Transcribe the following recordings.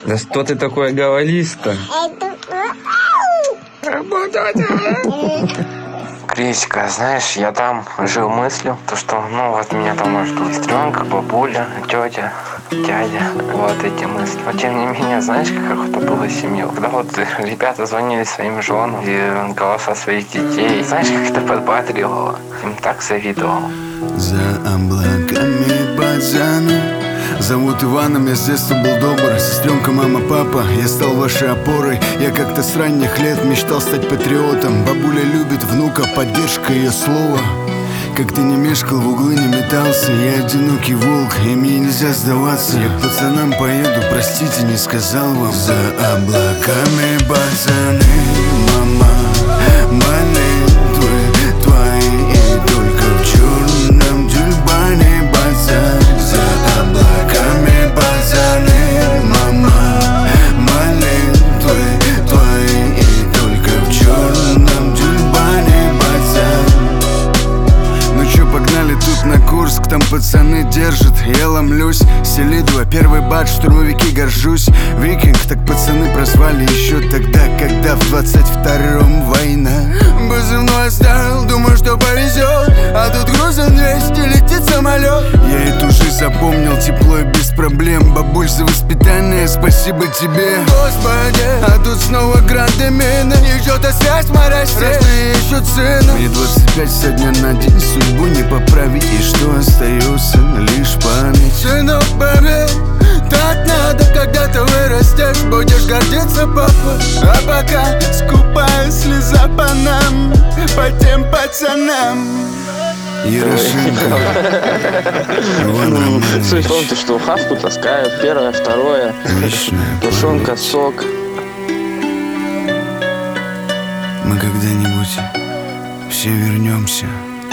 Да что ты такое говоришь-то? Крисика, знаешь, я там жил мыслью, то что, ну, вот меня там ждут сестренка, бабуля, тетя, дядя, вот эти мысли. Но тем не менее, знаешь, как это было семью? Когда вот ребята звонили своим женам и голоса своих детей, знаешь, как это подбадривало? Им так завидовал. За облаками пацаны зовут Иваном, я с детства был добр. Сестренка, мама, папа, я стал вашей опорой. Я как-то с ранних лет мечтал стать патриотом. Бабуля любит внука, поддержка ее слова. Как ты не мешкал, в углы не метался. Я одинокий волк, и мне нельзя сдаваться. Я к пацанам поеду, простите, не сказал вам. За облаками пацаны, мама, молитвы твои, и только в черном тюльпане базар. За облаками пацаны, мама, молитвы твои, и только в черном тюльпане базар. Ну чё, погнали тут на Курск, там пацаны держат. Я ломлюсь, Селидова, первый бат, штурмовики, горжусь. Викинг, так пацаны прозвали еще тогда, когда в 22-м война. Позывной оставил, думаю, что повезет, а тут грузом 200, летит самолет. Я эту жизнь запомнил, тепло и без проблем. Бабуль, за воспитание, спасибо тебе, Господи. А тут снова гранды мины, их ждет связь в моросте, родные ищут сына. Мне 25 со дня на день, судьбу не поправить, и что остается, лишь память. Сынок, поверь, так надо, когда ты вырастешь, будешь гордиться, папа. А пока скупая слеза по нам, по тем пацанам. Ярошенко, Иван Романович. Суть в том, что хавку таскают, первое, второе, тушенка, сок. Мы когда-нибудь все вернемся.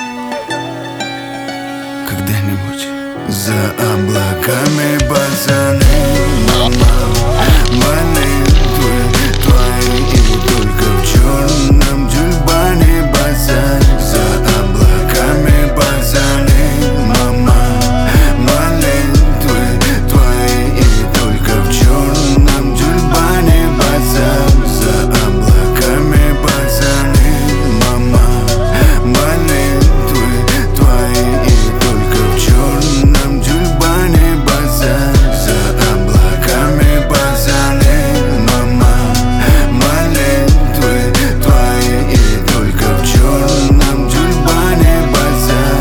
Когда-нибудь. За облаками пацаны, мама, молитвы твои, и только в черном тюльпане базар. За облаками пацаны, мама, молитвы твои, и только в черном тюльпане базар. За облаками пацаны, мама, молитвы твои, и только в черном тюльпане базар. За облаками пацаны, мама, молитвы твои, и только в черном тюльпане базар.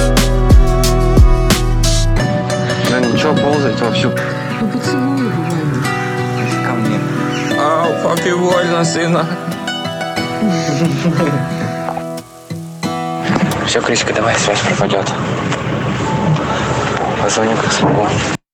Да ничего, ползать вовсю. Ну поцелуй его, Ваня. Ко мне. Ау, папе больно, сына. Все, Крисика, давай, связь пропадет. Позвоню, как смогу.